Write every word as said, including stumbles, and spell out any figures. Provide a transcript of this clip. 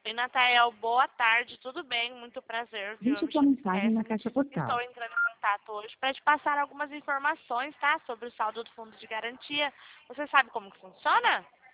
Oi, Natael, boa tarde, tudo bem? Muito prazer, viu? Eu Deixe me sua chamo mensagem na Stephanie. caixa postal. Estou entrando em contato hoje para te passar algumas informações, tá? Sobre o saldo do fundo de garantia. Você sabe como que funciona?